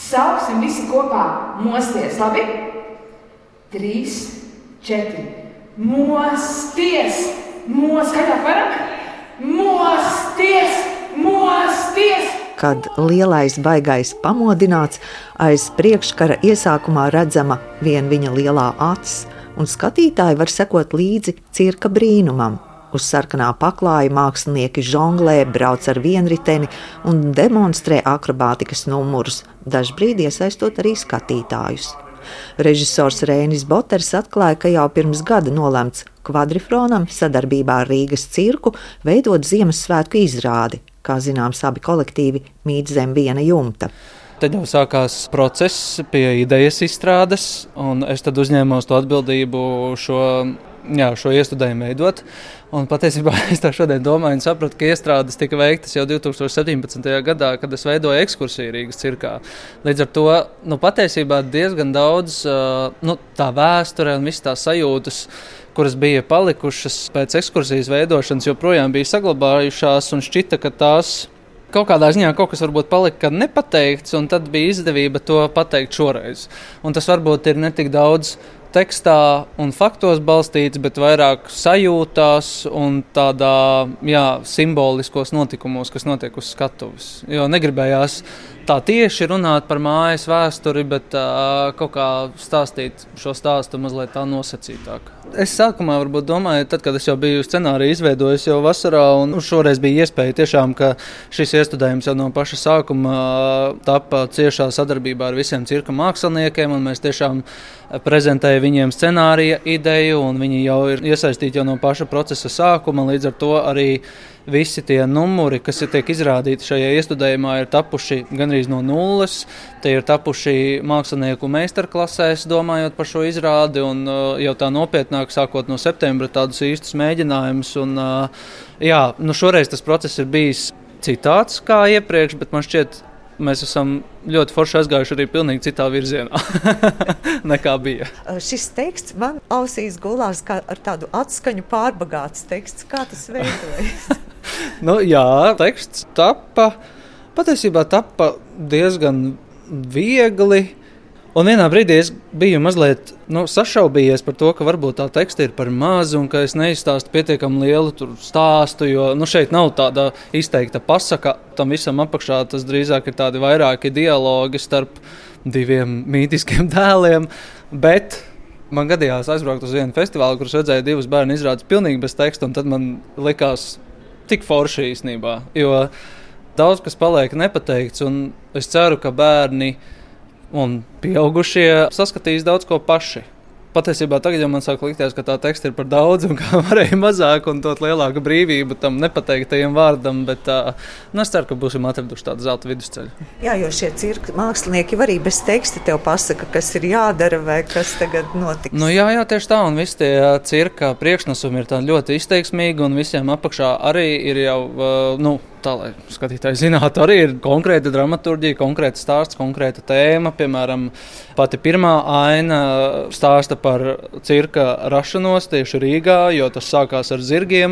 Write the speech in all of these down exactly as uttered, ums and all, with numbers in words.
Sauksim visi kopā mosties, labi? Trīs, četri. Mosties! Mos, skaitāk varam? Mosties! Mosties! Kad lielais baigais pamodināts, aiz priekškara iesākumā redzama vien viņa lielā acis, un skatītāji var sekot līdzi cirka brīnumam. Uz sarkanā paklāja mākslinieki žonglē, brauc ar vienriteni un demonstrē akrobātikas numurus, dažbrīd iesaistot arī skatītājus. Režisors Reinis Boters atklāja, ka jau pirms gada nolemts Kvadrifronam sadarbībā ar Rīgas cirku veidot Ziemassvētku izrādi. Kā zināms, abi kolektīvi mīt zem viena jumta. Tad jau sākās process pie idejas izstrādes, un es tad uzņēmos to atbildību šo, jā, šo iestudējumu veidot. Un patiesībā es tā šodien domāju un sapratu, ka iestrādes tika veiktas jau divi tūkstoši septiņpadsmitajā gadā, kad es veidoju ekskursiju Rīgas cirkā. Līdz ar to nu, patiesībā diezgan daudz nu, tā vēsture un visas tās sajūtas, kuras bija palikušas pēc ekskursijas veidošanas, joprojām bija saglabājušās un šķita, ka tās kaut kādā ziņā kaut kas varbūt palika nepateikts, un tad bija izdevība to pateikt šoreiz. Un tas varbūt ir ne tik daudz tekstā un faktos balstīts, bet vairāk sajūtās un tādā, jā, simboliskos notikumos, kas notiek uz skatuves. Jo negribējās tā tieši runāt par mājas vēsturi, bet uh, kaut kā stāstīt šo stāstu mazliet tā nosacītāk. Es sākumā varbūt domāju, tad, kad es jau biju scenāriju izveidojis jau vasarā, un šoreiz bija iespēja tiešām, ka šis iestudējums jau no paša sākuma tapa ciešā sadarbībā ar visiem cirka māksliniekiem, un mēs tiešām prezentēja viņiem scenārija ideju, un viņi jau ir iesaistīti jau no paša procesa sākuma, līdz ar to arī visi tie numuri, kas ir tiek izrādīti šajā iestudējumā, ir tapuši gandrīz no nulles. Tie ir tapuši mākslinieku meistarklasēs, domājot par šo izrādi, un uh, jau tā nopietnāk, sākot no septembra, tādus īstus mēģinājumus. Un, uh, jā, nu šoreiz tas process ir bijis citāds kā iepriekš, bet man šķiet, mēs esam ļoti forši aizgājuši arī pilnīgi citā virzienā nekā bija. Šis teksts man ausīs gulās kā ar tādu atskaņu pārbagāts teksts. Kā tas veidojas? nu, jā, teksts tapa, patiesībā tapa diezgan viegli. Un vienā brīdī es biju mazliet nu, sašaubījies par to, ka varbūt tā teksta ir par mazu un ka es neizstāstu pietiekami lielu tur stāstu, jo nu, šeit nav tāda izteikta pasaka. Tam visam apakšā tas drīzāk ir tādi vairāki dialogi starp diviem mītiskiem dēliem, bet man gadījās aizbraukt uz vienu festivālu, kurus redzēju divus bērnu izrādes pilnīgi bez teksta, un tad man likās tik forši īstenībā, jo daudz kas paliek nepateikts, un es ceru, ka bērni un pieaugušie saskatīs daudz ko paši. Patiesībā tagad jau man sāk likties, ka tā teksta ir par daudz un kā varēja mazāk un dot lielāku brīvību tam nepateiktajiem vārdam, bet uh, nu, es ceru, ka būsim atraduši tādu zelta vidusceļu. Jā, jo šie cirka mākslinieki arī bez teksta tev pasaka, kas ir jādara vai kas tagad notiks. Nu, jā, jā, tieši tā, un visi tie cirka priekšnesumi ir tā ļoti izteiksmīgi, un visiem apakšā arī ir jau, uh, nu, tā, lai skatītāji zinātu, arī ir konkrēta dramaturģija, konkrēta stāsts, konkrēta tēma. Piemēram, pati pirmā aina stāsta par cirka rašanos tieši Rīgā, jo tas sākās ar zirgiem.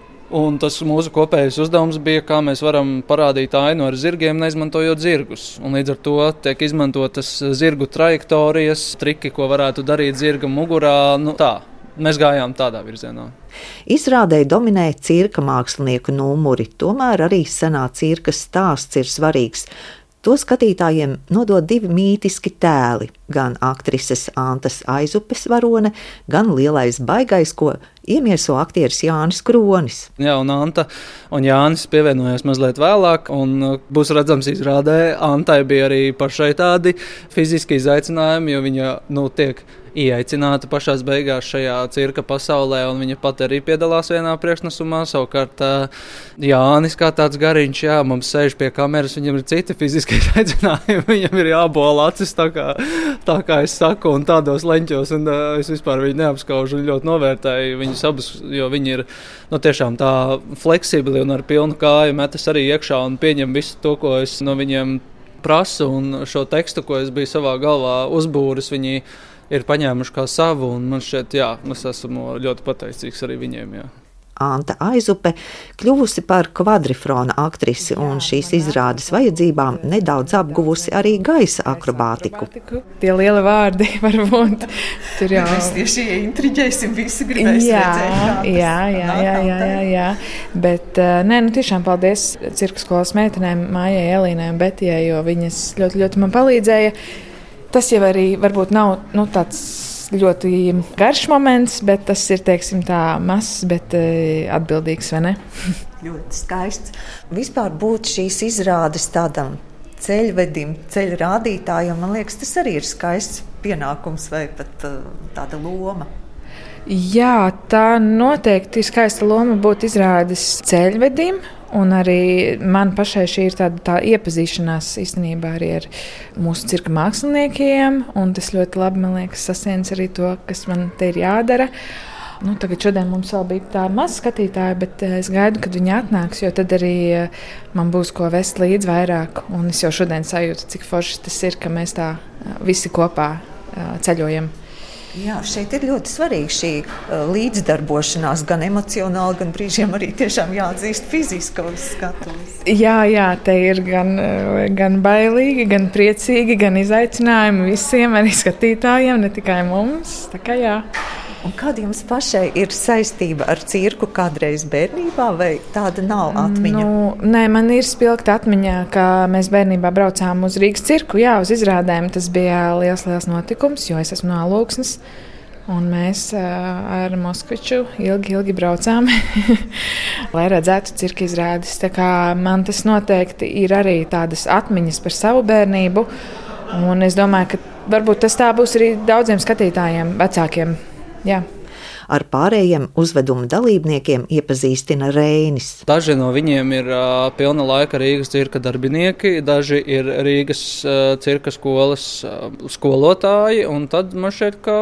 Un tas mūsu kopējais uzdevums bija, kā mēs varam parādīt ainu ar zirgiem, neizmantojot zirgus. Un līdz ar to tiek izmantotas zirgu trajektorijas, triki, ko varētu darīt zirga mugurā. Nu, tā. Mēs gājām tādā virzienā. Izrādē dominē cirka mākslinieku numuri, tomēr arī senā cirka stāsts ir svarīgs. To skatītājiem nodod divi mītiski tēli, gan aktrises Antas Aizupes varone, gan lielais baigais, ko iemieso aktieris Jānis Kronis. Jā, un Anta un Jānis pievienojās mazliet vēlāk, un būs redzams izrādē, Antai bija arī pašai tādi fiziski izaicinājumi, jo viņa, nu, tiek ieaicināta pašās beigās šajā cirka pasaulē, un viņa pat arī piedalās vienā priekšnesumā. Savukārt Jānis kā tāds gariņš, jā, mums sēž pie kameras, viņam ir citi fiziski izaicinājumi, viņam ir jābola acis, tā kā, tā kā es saku, un tādos leņķos, un es vispār viņu neapskaužu un ļoti novērtēju viņus abus, jo viņi ir nu, tiešām tā fleksibli un ar pilnu kāju metas arī iekšā un pieņem visu to, ko es no viņiem prasu, un šo tekstu, ko es biju savā galvā uzbūris, viņi ir paņēmuši kā savu, un man šķiet, jā, es esmu ļoti pateicīgs arī viņiem, jā. Anta Aizupe, kļuvusi par kvadrifrona aktrisi un šīs izrādes vajadzībām nedaudz apguvusi arī gaisa akrobātiku. Tie lieli vārdi varbūt tur jau. Mēs tieši intriģēsim, visi gribēs jā, redzēt. Jā, jā, jā, jā, jā, jā. Bet, nē, nu tiešām paldies cirka skolas meitenēm, Mājai, Elīnai un Betijai, jo viņas ļoti, ļoti man palīdzēja. Tas jau arī varbūt nav, nu, tāds ļoti garš moments, bet tas ir, teiksim, tā mazs, bet atbildīgs, vai ne? Ļoti skaists. Vispār būt šīs izrādes tādam ceļvedim, ceļu rādītājam, man liekas, tas arī ir skaists pienākums vai pat uh, tāda loma. Jā, tā noteikti ir skaista loma būt izrādes ceļvedim. Un arī man pašai šī ir tāda tā iepazīšanās īstenībā arī ar mūsu cirka māksliniekiem. Un tas ļoti labi, man liekas, sasniedz arī to, kas man te ir jādara. Nu, tagad šodien mums vēl bija tā maza skatītāja, bet es gaidu, kad viņi atnāks, jo tad arī man būs ko vest līdz vairāk. Un es jau šodien sajūtu, cik forši tas ir, ka mēs tā visi kopā ceļojam. Jā, šeit ir ļoti svarīga šī uh, līdzdarbošanās, gan emocionāli, gan brīžiem arī tiešām jāatzīst fiziski uz skatuves. Jā, jā, te ir gan, gan bailīgi, gan priecīgi, gan izaicinājumi visiem, arī skatītājiem, ne tikai mums. Tā kā jā. Un kāda jums pašai ir saistība ar cirku kādreiz bērnībā, vai tāda nav atmiņa? Nu, nē, man ir spilgta atmiņā, ka mēs bērnībā braucām uz Rīgas cirku, jā, uz izrādēm. Tas bija liels, liels notikums, jo es esmu no Alūksnes. Un mēs ar Moskviču ilgi, ilgi braucām, lai redzētu cirka izrādes. Tā kā man tas noteikti ir arī tādas atmiņas par savu bērnību. Un es domāju, ka varbūt tas tā būs arī daudziem skatītājiem, vecākiem. Jā. Ar pārējiem uzveduma dalībniekiem iepazīstina Reinis. Daži no viņiem ir uh, pilna laika Rīgas cirka darbinieki, daži ir Rīgas uh, cirka skolas uh, skolotāji, un tad man šķiet, ka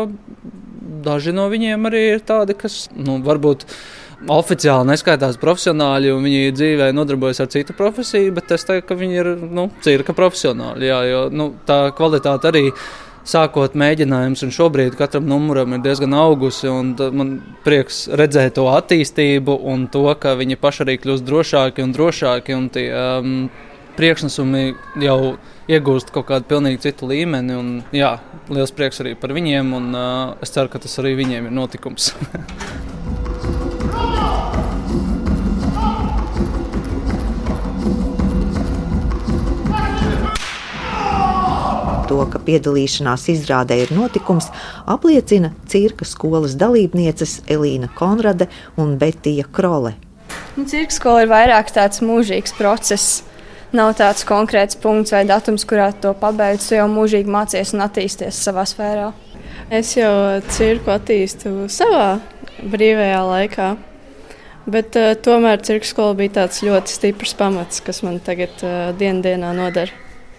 daži no viņiem arī ir tādi, kas nu, varbūt oficiāli neskaitās profesionāļi, un viņi dzīvē nodarbojas ar citu profesiju, bet es teiktu, ka viņi ir nu, cirka profesionāļi, jā, jo nu, tā kvalitāte arī sākot mēģinājums, un šobrīd katram numuram ir diezgan augusi, un man prieks redzēt to attīstību un to, ka viņi paši arī kļūst drošāki un drošāki, un tie um, priekšnesumi jau iegūst kaut kādu pilnīgi citu līmeni, un jā, liels prieks arī par viņiem, un uh, es ceru, ka tas arī viņiem ir notikums. To, ka piedalīšanās izrādē ir notikums, apliecina cirka skolas dalībnieces Elīna Konrade un Betija Krole. Nu, cirka skola ir vairāk tāds mūžīgs process. Nav tāds konkrēts punkts vai datums, kurā to pabeidz. Tu jau mūžīgi mācies un attīsties savā sfērā. Es jau cirku attīstu savā brīvajā laikā, bet uh, tomēr cirka skola bija tāds ļoti stiprs pamats, kas man tagad uh, dienu dienā nodara.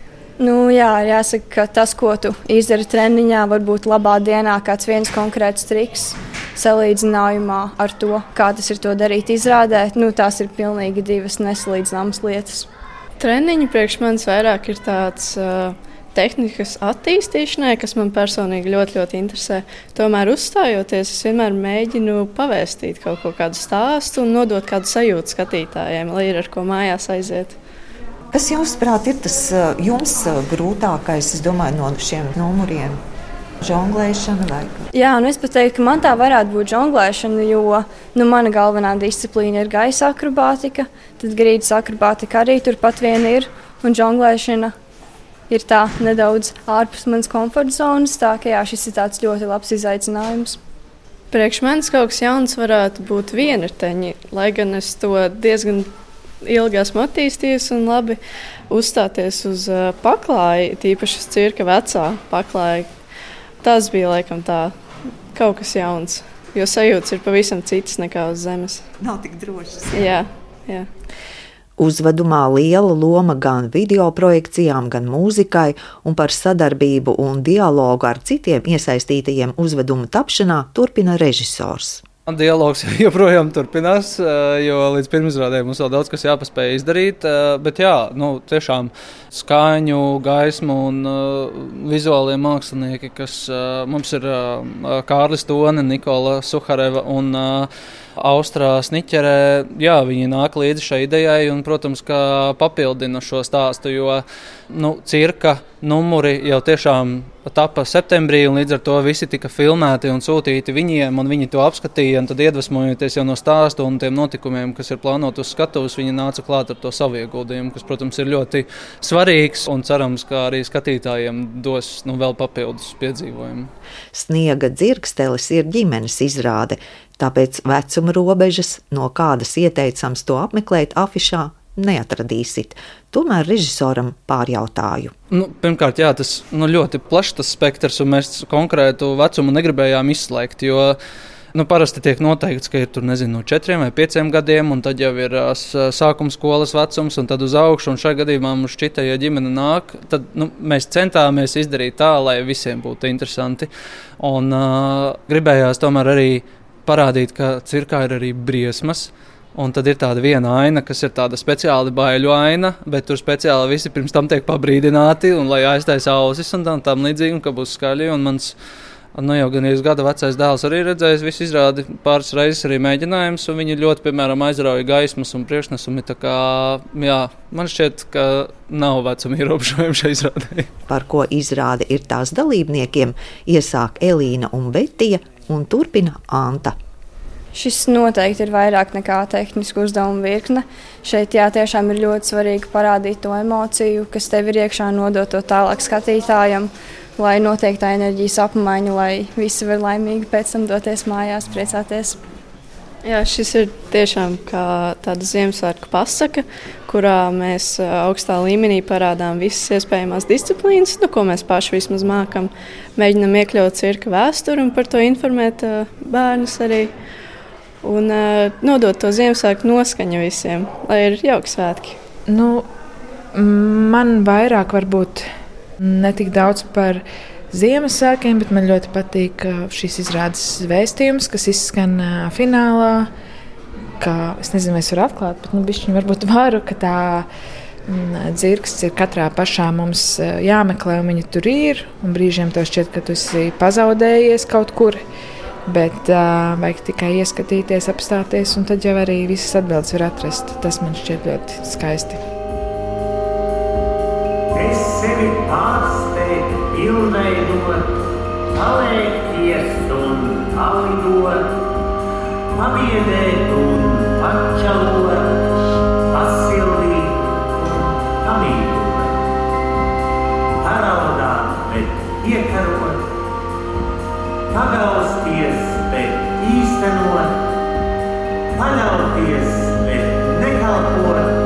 Nu, jā, jāsaka, ka tas, ko tu izdari treniņā, var būt labā dienā kāds viens konkrēts triks salīdzinājumā ar to, kā tas ir to darīt izrādē. Nu, tās ir pilnīgi divas nesalīdzināmas lietas. Treniņi priekš manis vairāk ir tāds uh, tehnikas attīstīšanai, kas man personīgi ļoti, ļoti interesē. Tomēr uzstājoties, es vienmēr mēģinu pavēstīt kaut ko kādu stāstu un nodot kādu sajūtu skatītājiem, lai ir ar ko mājās aiziet. Kas jūsuprāt ir tas jums grūtākais, es domāju, no šiem numuriem? Žonglēšana vai kā? Jā, nu es pat teiktu, ka man tā varētu būt žonglēšana, jo nu, mana galvenā disciplīna ir gaisa akrobātika, tad grīdas akrobātika arī turpat vien ir, un žonglēšana ir tā nedaudz ārpus manas komforta zonas, tā ka jā, šis ir tāds ļoti labs izaicinājums. Priekš manis kaut kas jauns varētu būt vienriteņi, lai gan es to diezgan ilgi esmu attīstījies un labi uzstāties uz uh, paklāja, tīpaši uz cirka vecā paklāja. Tas bija laikam tā kaut kas jauns, jo sajūtas ir pavisam citas nekā uz zemes. Nav tik drošas. Jā, jā. Uzvedumā liela loma gan video projekcijām, gan mūzikai, un par sadarbību un dialogu ar citiem iesaistītajiem uzveduma tapšanā turpina režisors. Dialogs joprojām turpinās, jo līdz pirmizrādē mums vēl daudz kas jāpaspēj izdarīt, bet jā, nu, tiešām skaņu, gaismu un uh, vizuālie mākslinieki, kas uh, mums ir uh, Kārlis Tone, Nikola Suhareva un uh, Austrā Sniķerē. Jā, viņi nāk līdzi šai idejai un, protams, ka papildina šo stāstu, jo nu, cirka numuri jau tiešām tapa septembrī, un līdz ar to visi tika filmēti un sūtīti viņiem, un viņi to apskatīja, un tad iedvesmojoties jau no stāstu un tiem notikumiem, kas ir plānoti uz skatuves, viņi nāca klāt ar to savu ieguldījumu, kas, protams, ir ļoti svarīgs, un cerams, ka arī skatītājiem dos nu, vēl papildus piedzīvojumu. Sniega dzirkstelis ir ģimenes izrāde, tāpēc vecuma robežas, no kādas ieteicams to apmeklēt afišā, neatradīsit. Tomēr režisoram pārjautāju. Nu, pirmkārt, jā, tas nu, ļoti plašs tas spektrs, un mēs konkrētu vecumu negribējām izslēgt, jo nu, parasti tiek noteikts, ka ir tur, nezinu, no četriem vai pieciem gadiem, un tad jau ir sākuma skolas vecums, un tad uz augšu, un šajā gadījumā mums šķita, ja ģimene nāk, tad nu, mēs centāmies izdarīt tā, lai visiem būtu interesanti, un uh, gribējās tomēr arī parādīt, ka cirkā ir arī briesmas. Un tad ir tāda viena aina, kas ir tāda speciāli baiļu aina, bet tur speciāli visi pirms tam tiek pabrīdināti, un lai aiztaisa ausis un tam, tam līdzīgi, un ka būs skaļi. Un mans nu, jau gan ir gada vecais dēls arī redzējis visu izrādi pāris reizes arī mēģinājums, un viņi ļoti, piemēram, aizrauja gaismas un priekšnesumi. Tā kā, jā, man šķiet, ka nav vecuma ierobežojumi šai izrādē. Par ko izrāde ir tās dalībniekiem, iesāk Elīna un Betija un turpina Anta. Šis noteikti ir vairāk nekā tehnisku uzdevumu virkne. Šeit jā, tiešām ir ļoti svarīgi parādīt to emociju, kas tev ir iekšā, nodot to tālāk skatītājam, lai notiek tā enerģijas apmaiņa, lai visi var laimīgi pēc tam doties mājās, priecāties. Jā, šis ir tiešām kā tāda Ziemassvētku pasaka, kurā mēs augstā līmenī parādām visas iespējamās disciplīnas, nu, ko mēs paši vismaz mākam. Mēģinam iekļaut cirka vēsturi un par to informēt bērnus arī. Un uh, nodot to Ziemassvētku noskaņu visiem, lai ir jauki svētki. Nu, man vairāk varbūt ne tik daudz par Ziemassvētkiem, bet man ļoti patīk šīs izrādes vēstījums, kas izskan uh, finālā. Kā, es nezinu, vai es varu atklāt, bet nu, bišķiņ varbūt varu, ka tā mm, dzirksts ir katrā pašā mums uh, jāmeklē, un viņa tur ir. Un brīžiem tev šķiet, ka tu esi pazaudējies kaut kur. Bet uh, vajag tikai ieskatīties, apstāties, un tad jau arī visas atbildes var atrast. Tas man šķiet ļoti skaisti. Es sevi pārsteigt, pilnveidot, paliekties un palidot, pabiedēt un pačalot, pasildīt un pamīdot, paraudāt, bet iekarot, pagausties, bet īstenot, paļauties, bet nekalpot,